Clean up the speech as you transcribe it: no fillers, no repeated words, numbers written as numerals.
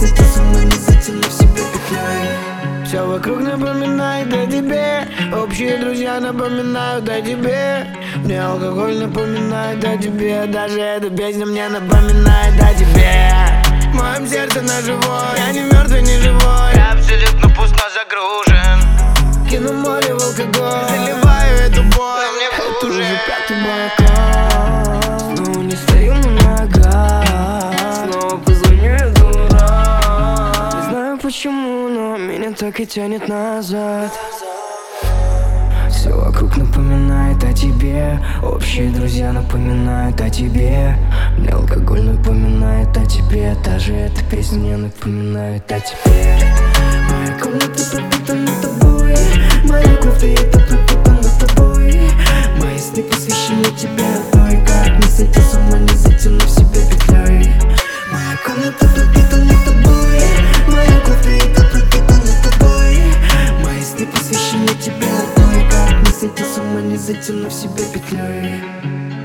сойти с ума, не затянув себя петлей. Все вокруг напоминает о тебе, общие друзья напоминают о тебе. Мне алкоголь напоминает о тебе, даже эта песня мне напоминает о тебе. В моем сердце ножевой, я не мертвый, не живой, Я абсолютно пуст, но загружен. кину море в алкоголь, заливаю эту боль, Но мне это уже хуже. пятый бокал. Снова не стою на ногах, снова позвоню, я дурак. Не знаю почему, но меня так и тянет назад. Все вокруг напоминает о тебе, общие друзья напоминают о тебе. Мне алкоголь напоминает о тебе, даже эта песня мне напоминает о тебе. Моя комната пропитана тобой, мои кофты это пропитано тобой. Мои сны посвящены тебе одной, как не сойти с ума, не затянув себя петлей. Моя комната пропитана тобой, мои кофты это пропитано тобой. Мои сны посвящены тебе одной, как не сойти с ума, не затянув себя петлей.